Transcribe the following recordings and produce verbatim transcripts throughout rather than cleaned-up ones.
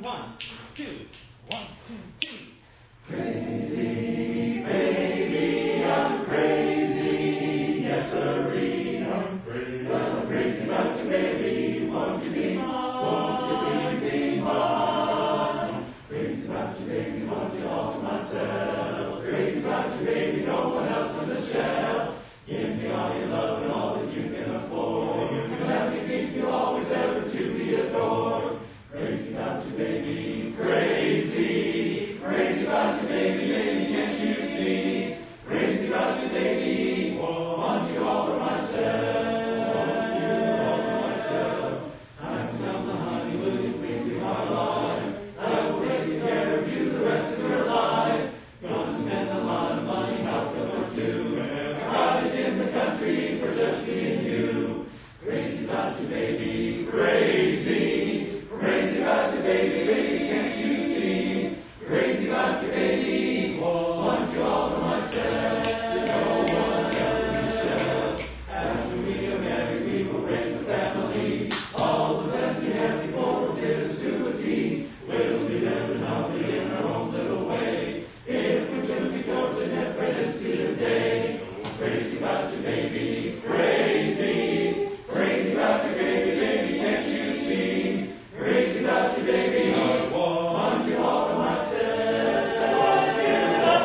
One, two, one, two, three. Crazy, baby, I'm crazy, yes sirree, I'm crazy, well, I'm crazy about you, baby, won't you be mine, won't you please be mine, crazy about you, baby, won't you all to myself, crazy about you, baby, no one else in the shell, give me all your love and all that you can afford, you can let me keep you always ever to be adored, crazy about you, baby, crazy, crazy about you, baby, baby, can't you see? Crazy about you, baby, want you all for myself, want you all for myself. Time to come, honey, will you please be my life? I will take care of you the rest of your life. Gonna spend a lot of money, house bill or two, a cottage in the country for just me and you. Crazy about you, baby, crazy, crazy about you, baby, baby, can't you see? Crazy about you, baby, want you all for myself, no one else in the shell. After we are married, we will raise a family, all the friends we had before will get us to a T. We'll be living humbly in our own little way, if we should be fortunate for this here day. Crazy about you, baby, crazy, crazy about you, baby, baby, can't you see? Crazy about you, baby, I want you all for myself.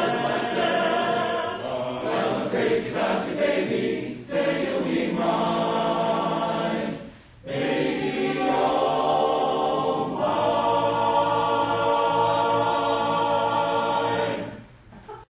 Crazy about you, baby, say you'll be mine.